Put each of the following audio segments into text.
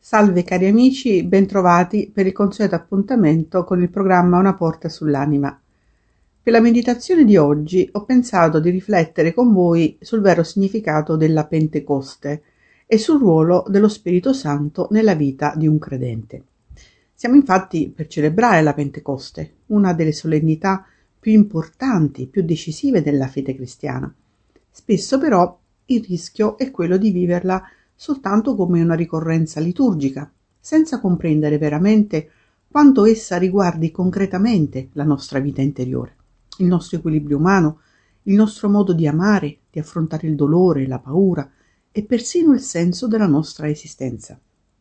Salve cari amici, bentrovati per il consueto appuntamento con il programma Una porta sull'anima. Per la meditazione di oggi ho pensato di riflettere con voi sul vero significato della Pentecoste e sul ruolo dello Spirito Santo nella vita di un credente. Siamo infatti per celebrare la Pentecoste, una delle solennità più importanti, più decisive della fede cristiana. Spesso però il rischio è quello di viverla soltanto come una ricorrenza liturgica, senza comprendere veramente quanto essa riguardi concretamente la nostra vita interiore, il nostro equilibrio umano, il nostro modo di amare, di affrontare il dolore, la paura e persino il senso della nostra esistenza.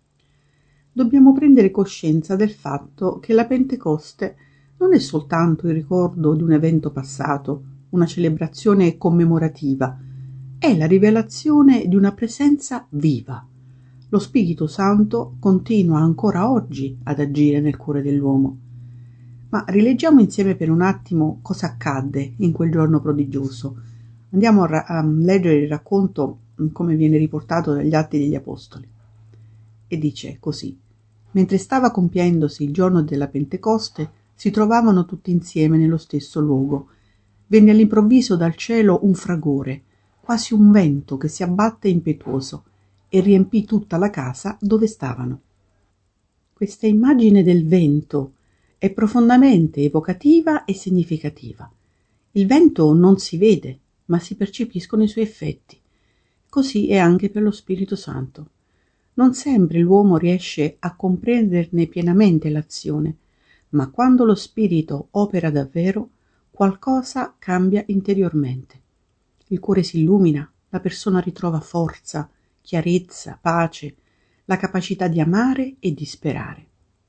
Dobbiamo prendere coscienza del fatto che la Pentecoste non è soltanto il ricordo di un evento passato, una celebrazione commemorativa, è la rivelazione di una presenza viva. Lo Spirito Santo continua ancora oggi ad agire nel cuore dell'uomo. Ma rileggiamo insieme per un attimo cosa accadde in quel giorno prodigioso. Andiamo a leggere il racconto come viene riportato dagli Atti degli Apostoli. E dice così: mentre stava compiendosi il giorno della Pentecoste, si trovavano tutti insieme nello stesso luogo. Venne all'improvviso dal cielo un fragore, quasi un vento che si abbatte impetuoso, e riempì tutta la casa dove stavano. Questa immagine del vento è profondamente evocativa e significativa. Il vento non si vede, ma si percepiscono i suoi effetti. Così è anche per lo Spirito Santo. Non sempre l'uomo riesce a comprenderne pienamente l'azione, ma quando lo Spirito opera davvero, qualcosa cambia interiormente. Il cuore si illumina, la persona ritrova forza, chiarezza, pace, la capacità di amare e di sperare.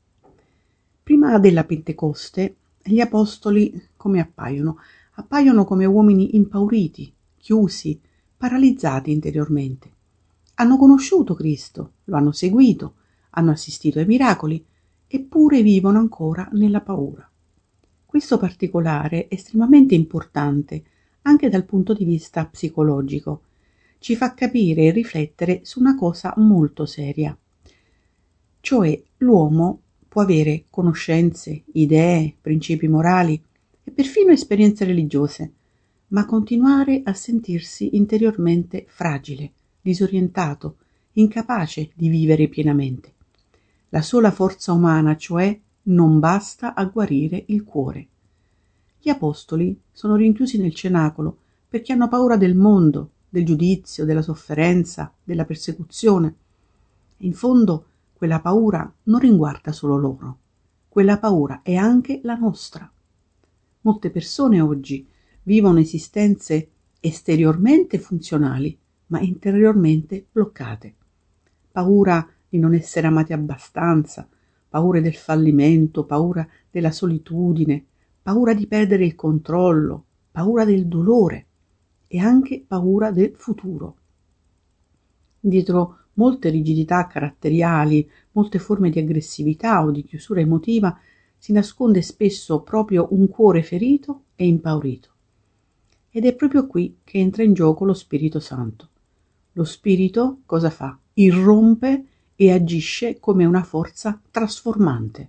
Prima della Pentecoste, gli apostoli come appaiono? Appaiono come uomini impauriti, chiusi, paralizzati interiormente. Hanno conosciuto Cristo, lo hanno seguito, hanno assistito ai miracoli, eppure vivono ancora nella paura. Questo particolare è estremamente importante anche dal punto di vista psicologico. Ci fa capire e riflettere su una cosa molto seria. Cioè, l'uomo può avere conoscenze, idee, principi morali e perfino esperienze religiose, ma continuare a sentirsi interiormente fragile, disorientato, incapace di vivere pienamente. La sola forza umana, cioè, non basta a guarire il cuore. Gli apostoli sono rinchiusi nel cenacolo perché hanno paura del mondo, del giudizio, della sofferenza, della persecuzione. In fondo, quella paura non riguarda solo loro. Quella paura è anche la nostra. Molte persone oggi vivono esistenze esteriormente funzionali, ma interiormente bloccate. Paura di non essere amati abbastanza, paure del fallimento, paura della solitudine, paura di perdere il controllo, paura del dolore e anche paura del futuro. Dietro molte rigidità caratteriali, molte forme di aggressività o di chiusura emotiva si nasconde spesso proprio un cuore ferito e impaurito. Ed è proprio qui che entra in gioco lo Spirito Santo. Lo Spirito cosa fa? Irrompe e agisce come una forza trasformante.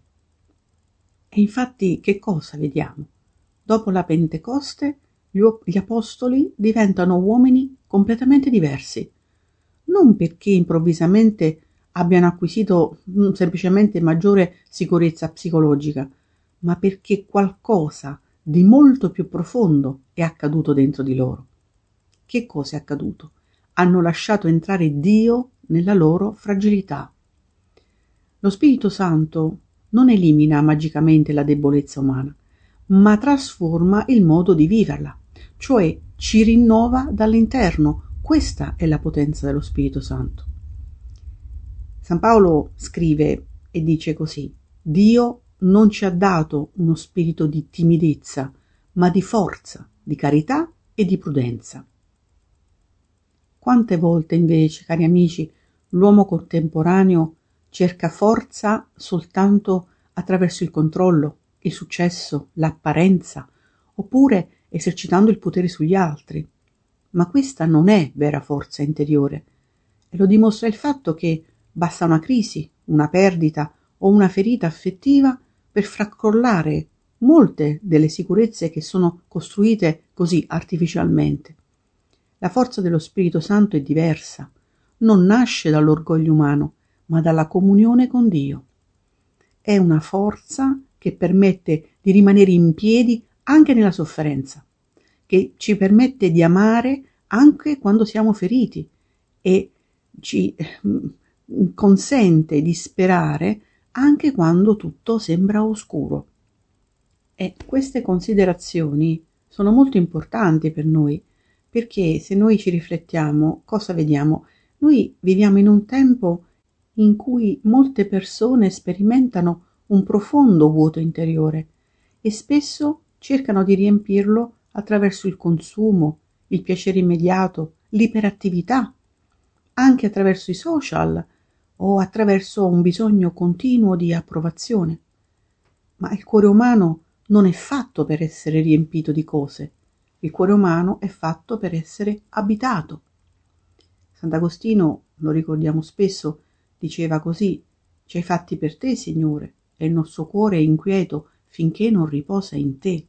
E infatti che cosa vediamo? Dopo la Pentecoste gli apostoli diventano uomini completamente diversi, non perché improvvisamente abbiano acquisito semplicemente maggiore sicurezza psicologica, ma perché qualcosa di molto più profondo è accaduto dentro di loro. Che cosa è accaduto? Hanno lasciato entrare Dio nella loro fragilità. Lo Spirito Santo non elimina magicamente la debolezza umana, ma trasforma il modo di viverla, cioè ci rinnova dall'interno. Questa è la potenza dello Spirito Santo. San Paolo scrive e dice così: Dio non ci ha dato uno spirito di timidezza, ma di forza, di carità e di prudenza. Quante volte invece, cari amici, l'uomo contemporaneo cerca forza soltanto attraverso il controllo, il successo, l'apparenza, oppure esercitando il potere sugli altri. Ma questa non è vera forza interiore, e lo dimostra il fatto che basta una crisi, una perdita o una ferita affettiva per fraccollare molte delle sicurezze che sono costruite così artificialmente. La forza dello Spirito Santo è diversa, non nasce dall'orgoglio umano, ma dalla comunione con Dio. È una forza che permette di rimanere in piedi anche nella sofferenza, che ci permette di amare anche quando siamo feriti e ci consente di sperare anche quando tutto sembra oscuro. E queste considerazioni sono molto importanti per noi, perché se noi ci riflettiamo, cosa vediamo? Noi viviamo in un tempo in cui molte persone sperimentano un profondo vuoto interiore e spesso cercano di riempirlo attraverso il consumo, il piacere immediato, l'iperattività, anche attraverso i social o attraverso un bisogno continuo di approvazione. Ma il cuore umano non è fatto per essere riempito di cose. Il cuore umano è fatto per essere abitato. Sant'Agostino, lo ricordiamo spesso, diceva così: ci hai fatti per te, Signore, e il nostro cuore è inquieto finché non riposa in te.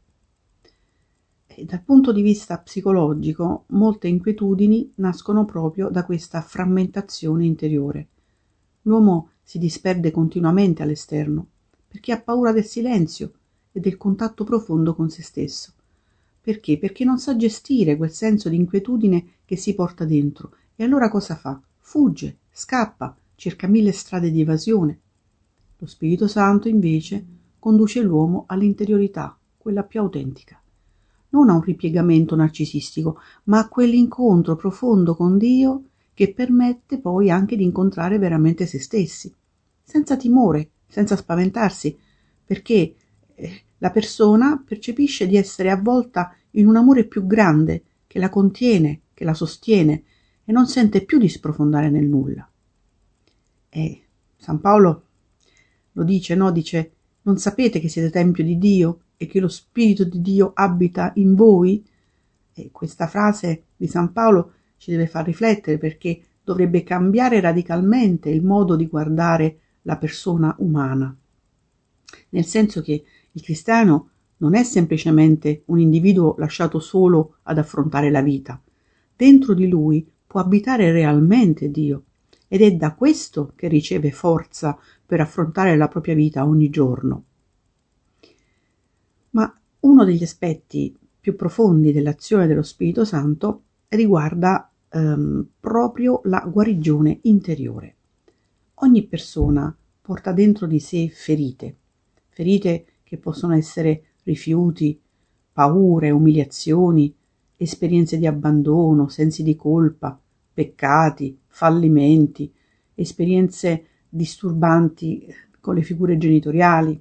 E dal punto di vista psicologico, molte inquietudini nascono proprio da questa frammentazione interiore. L'uomo si disperde continuamente all'esterno perché ha paura del silenzio e del contatto profondo con se stesso. Perché? Perché non sa gestire quel senso di inquietudine che si porta dentro. E allora cosa fa? Fugge, scappa, cerca mille strade di evasione. Lo Spirito Santo invece conduce l'uomo all'interiorità, quella più autentica. Non a un ripiegamento narcisistico, ma a quell'incontro profondo con Dio che permette poi anche di incontrare veramente se stessi, senza timore, senza spaventarsi, perché la persona percepisce di essere avvolta in un amore più grande che la contiene, che la sostiene e non sente più di sprofondare nel nulla. E San Paolo lo dice, no? Dice: non sapete che siete tempio di Dio e che lo Spirito di Dio abita in voi? E questa frase di San Paolo ci deve far riflettere, perché dovrebbe cambiare radicalmente il modo di guardare la persona umana, nel senso che il cristiano non è semplicemente un individuo lasciato solo ad affrontare la vita. Dentro di lui può abitare realmente Dio ed è da questo che riceve forza per affrontare la propria vita ogni giorno. Ma uno degli aspetti più profondi dell'azione dello Spirito Santo riguarda proprio la guarigione interiore. Ogni persona porta dentro di sé ferite che possono essere rifiuti, paure, umiliazioni, esperienze di abbandono, sensi di colpa, peccati, fallimenti, esperienze disturbanti con le figure genitoriali.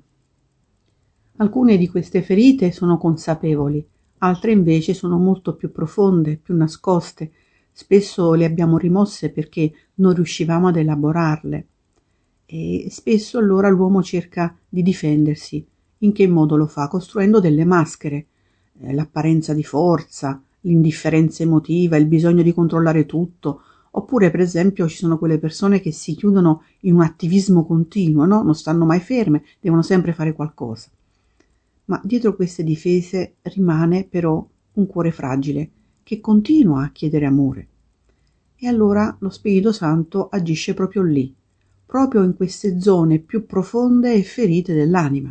Alcune di queste ferite sono consapevoli, altre invece sono molto più profonde, più nascoste. Spesso le abbiamo rimosse perché non riuscivamo ad elaborarle. E spesso allora l'uomo cerca di difendersi. In che modo lo fa? Costruendo delle maschere, l'apparenza di forza, l'indifferenza emotiva, il bisogno di controllare tutto, oppure per esempio ci sono quelle persone che si chiudono in un attivismo continuo, no? Non stanno mai ferme, devono sempre fare qualcosa. Ma dietro queste difese rimane però un cuore fragile che continua a chiedere amore. E allora lo Spirito Santo agisce proprio lì, proprio in queste zone più profonde e ferite dell'anima.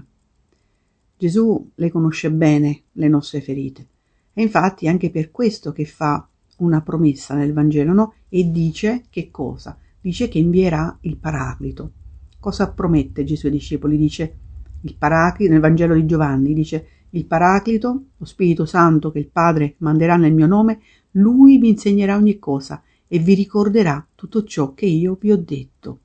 Gesù le conosce bene, le nostre ferite, e infatti è anche per questo che fa una promessa nel Vangelo, no? E dice che cosa? Dice che invierà il Paraclito. Cosa promette Gesù ai discepoli? Dice il Paraclito, nel Vangelo di Giovanni, dice: il Paraclito, lo Spirito Santo che il Padre manderà nel mio nome, lui vi insegnerà ogni cosa e vi ricorderà tutto ciò che io vi ho detto.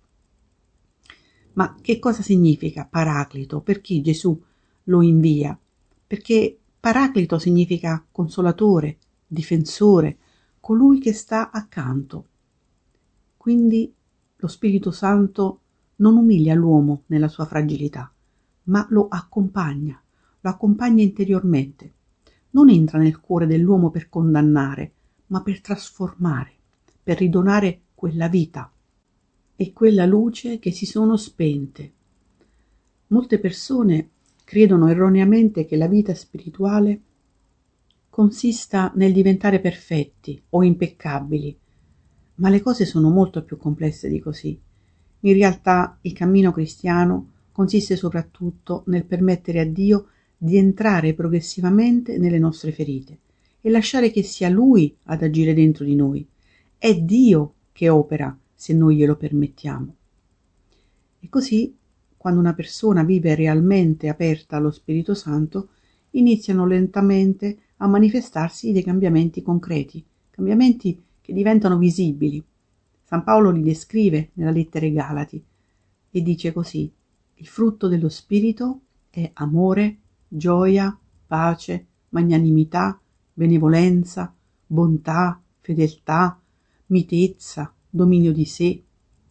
Ma che cosa significa Paraclito? Perché Gesù lo invia? Perché Paraclito significa consolatore, difensore, colui che sta accanto. Quindi lo Spirito Santo non umilia l'uomo nella sua fragilità, ma lo accompagna interiormente. Non entra nel cuore dell'uomo per condannare, ma per trasformare, per ridonare quella vita. e quella luce che si sono spente. Molte persone credono erroneamente che la vita spirituale consista nel diventare perfetti o impeccabili, ma le cose sono molto più complesse di così. In realtà il cammino cristiano consiste soprattutto nel permettere a Dio di entrare progressivamente nelle nostre ferite e lasciare che sia Lui ad agire dentro di noi. È Dio che opera se noi glielo permettiamo. E così, quando una persona vive realmente aperta allo Spirito Santo, iniziano lentamente a manifestarsi dei cambiamenti concreti, cambiamenti che diventano visibili. San Paolo li descrive nella lettera ai Galati e dice così: il frutto dello Spirito è amore, gioia, pace, magnanimità, benevolenza, bontà, fedeltà, mitezza, dominio di sé.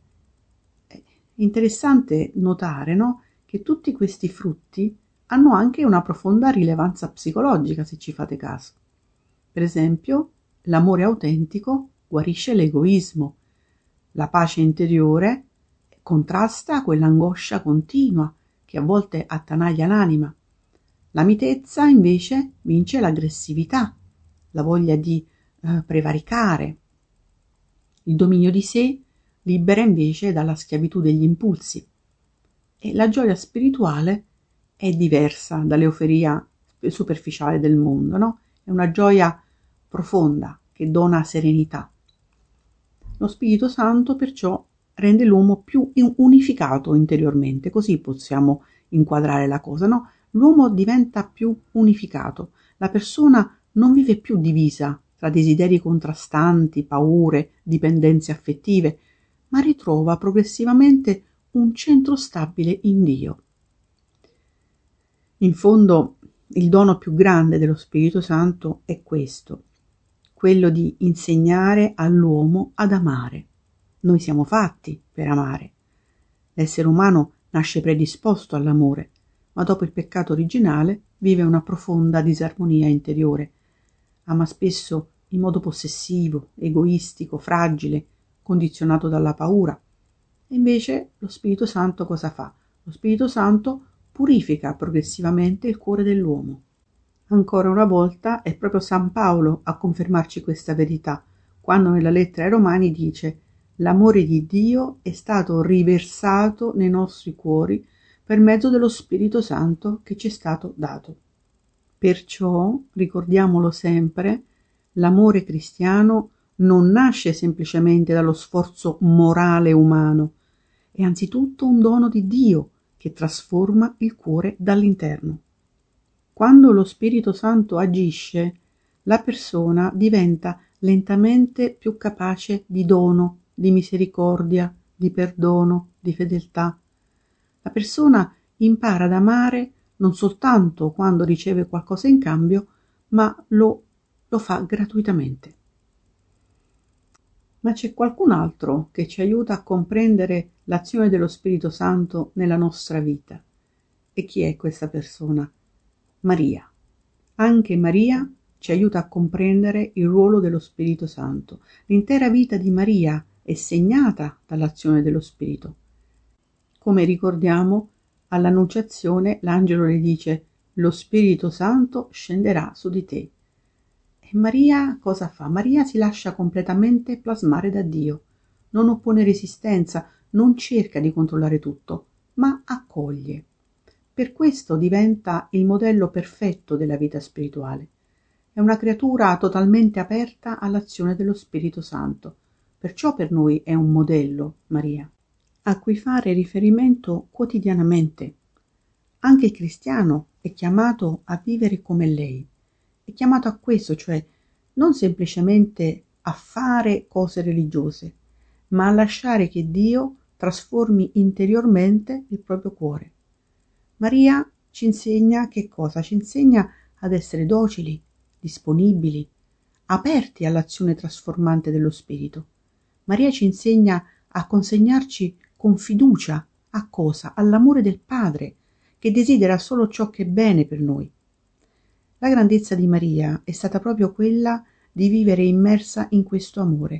È interessante notare, no, che tutti questi frutti hanno anche una profonda rilevanza psicologica, se ci fate caso. Per esempio, l'amore autentico guarisce l'egoismo, la pace interiore contrasta quell'angoscia continua che a volte attanaglia l'anima. La mitezza invece vince l'aggressività, la voglia di prevaricare. Il dominio di sé libera invece dalla schiavitù degli impulsi. E la gioia spirituale è diversa dall'euforia superficiale del mondo, no? È una gioia profonda che dona serenità. Lo Spirito Santo perciò rende l'uomo più unificato interiormente, così possiamo inquadrare la cosa, no? L'uomo diventa più unificato, la persona non vive più divisa tra desideri contrastanti, paure, dipendenze affettive, ma ritrova progressivamente un centro stabile in Dio. In fondo, il dono più grande dello Spirito Santo è questo, quello di insegnare all'uomo ad amare. Noi siamo fatti per amare. L'essere umano nasce predisposto all'amore, ma dopo il peccato originale vive una profonda disarmonia interiore. Ama spesso in modo possessivo, egoistico, fragile, condizionato dalla paura. E invece lo Spirito Santo cosa fa? Lo Spirito Santo purifica progressivamente il cuore dell'uomo. Ancora una volta è proprio San Paolo a confermarci questa verità, quando nella lettera ai Romani dice: l'amore di Dio è stato riversato nei nostri cuori per mezzo dello Spirito Santo che ci è stato dato. Perciò, ricordiamolo sempre, l'amore cristiano non nasce semplicemente dallo sforzo morale umano, è anzitutto un dono di Dio che trasforma il cuore dall'interno. Quando lo Spirito Santo agisce, la persona diventa lentamente più capace di dono, di misericordia, di perdono, di fedeltà. La persona impara ad amare non soltanto quando riceve qualcosa in cambio, ma lo fa gratuitamente. Ma c'è qualcun altro che ci aiuta a comprendere l'azione dello Spirito Santo nella nostra vita. E chi è questa persona? Maria. Anche Maria ci aiuta a comprendere il ruolo dello Spirito Santo. L'intera vita di Maria è segnata dall'azione dello Spirito. Come ricordiamo, all'Annunciazione l'angelo le dice: lo Spirito Santo scenderà su di te. E Maria cosa fa? Maria si lascia completamente plasmare da Dio, non oppone resistenza, non cerca di controllare tutto, ma accoglie. Per questo diventa il modello perfetto della vita spirituale. È una creatura totalmente aperta all'azione dello Spirito Santo. Perciò per noi è un modello, Maria, a cui fare riferimento quotidianamente. Anche il cristiano è chiamato a vivere come lei. È chiamato a questo, cioè non semplicemente a fare cose religiose, ma a lasciare che Dio trasformi interiormente il proprio cuore. Maria ci insegna che cosa? Ci insegna ad essere docili, disponibili, aperti all'azione trasformante dello Spirito. Maria ci insegna a consegnarci con fiducia a cosa? All'amore del Padre, che desidera solo ciò che è bene per noi. La grandezza di Maria è stata proprio quella di vivere immersa in questo amore,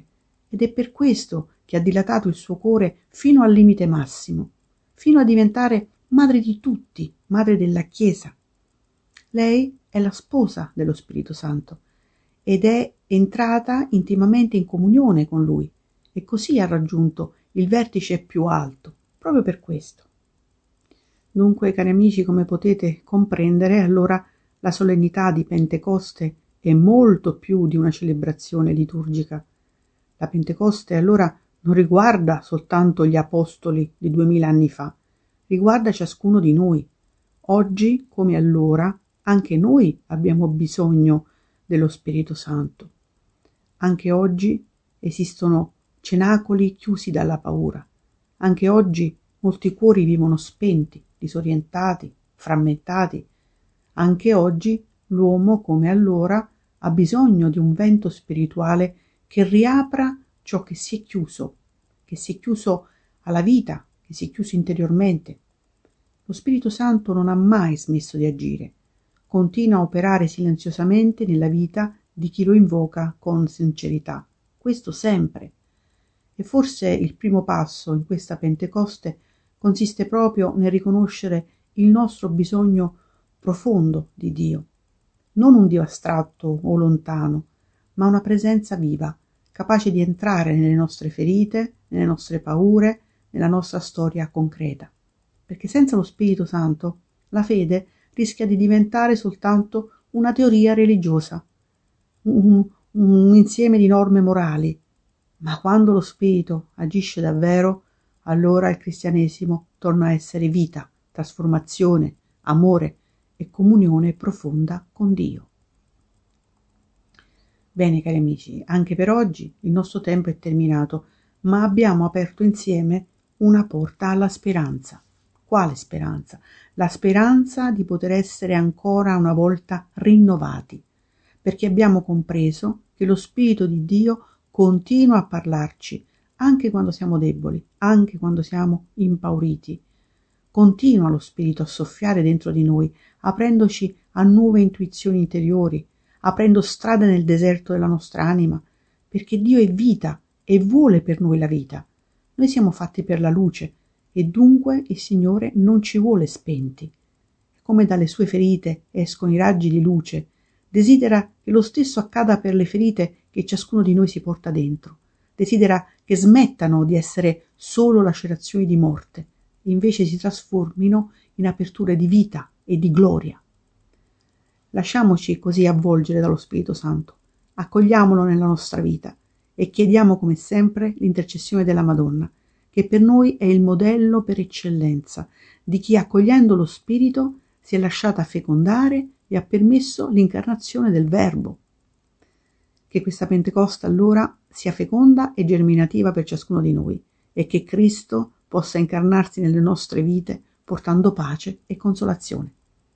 ed è per questo che ha dilatato il suo cuore fino al limite massimo, fino a diventare madre di tutti, madre della Chiesa. Lei è la sposa dello Spirito Santo ed è entrata intimamente in comunione con Lui e così ha raggiunto il vertice più alto, proprio per questo. Dunque, cari amici, come potete comprendere, allora la solennità di Pentecoste è molto più di una celebrazione liturgica. La Pentecoste allora non riguarda soltanto gli apostoli di 2000 anni fa, riguarda ciascuno di noi. Oggi, come allora, anche noi abbiamo bisogno dello Spirito Santo. Anche oggi esistono cenacoli chiusi dalla paura. Anche oggi molti cuori vivono spenti, disorientati, frammentati. Anche oggi l'uomo, come allora, ha bisogno di un vento spirituale che riapra ciò che si è chiuso alla vita, che si è chiuso interiormente. Lo Spirito Santo non ha mai smesso di agire, continua a operare silenziosamente nella vita di chi lo invoca con sincerità, questo sempre. E forse il primo passo in questa Pentecoste consiste proprio nel riconoscere il nostro bisogno profondo di Dio, non un Dio astratto o lontano, ma una presenza viva, capace di entrare nelle nostre ferite, nelle nostre paure, nella nostra storia concreta. Perché senza lo Spirito Santo la fede rischia di diventare soltanto una teoria religiosa, un insieme di norme morali, ma quando lo Spirito agisce davvero, allora il cristianesimo torna a essere vita, trasformazione, amore e comunione profonda con Dio. Bene, cari amici, anche per oggi il nostro tempo è terminato, ma abbiamo aperto insieme una porta alla speranza. Quale speranza? La speranza di poter essere ancora una volta rinnovati, perché abbiamo compreso che lo Spirito di Dio continua a parlarci, anche quando siamo deboli, anche quando siamo impauriti. Continua lo Spirito a soffiare dentro di noi, aprendoci a nuove intuizioni interiori, aprendo strade nel deserto della nostra anima, perché Dio è vita e vuole per noi la vita. Noi siamo fatti per la luce e dunque il Signore non ci vuole spenti. Come dalle sue ferite escono i raggi di luce, desidera che lo stesso accada per le ferite che ciascuno di noi si porta dentro. Desidera che smettano di essere solo lacerazioni di morte e invece si trasformino in aperture di vita e di gloria. Lasciamoci così avvolgere dallo Spirito Santo, accogliamolo nella nostra vita e chiediamo come sempre l'intercessione della Madonna, che per noi è il modello per eccellenza di chi, accogliendo lo Spirito, si è lasciata fecondare e ha permesso l'incarnazione del Verbo. Che questa Pentecoste allora sia feconda e germinativa per ciascuno di noi e che Cristo possa incarnarsi nelle nostre vite portando pace e consolazione.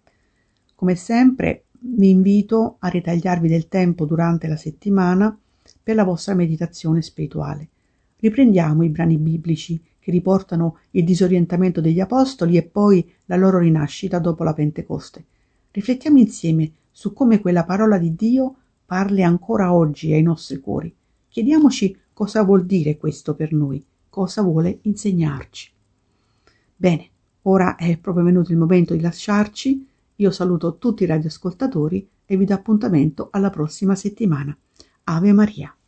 Come sempre vi invito a ritagliarvi del tempo durante la settimana per la vostra meditazione spirituale. Riprendiamo i brani biblici che riportano il disorientamento degli apostoli e poi la loro rinascita dopo la Pentecoste. Riflettiamo insieme su come quella parola di Dio parli ancora oggi ai nostri cuori. Chiediamoci cosa vuol dire questo per noi, cosa vuole insegnarci. Bene, ora è proprio venuto il momento di lasciarci. Io saluto tutti i radioascoltatori e vi do appuntamento alla prossima settimana. Ave Maria.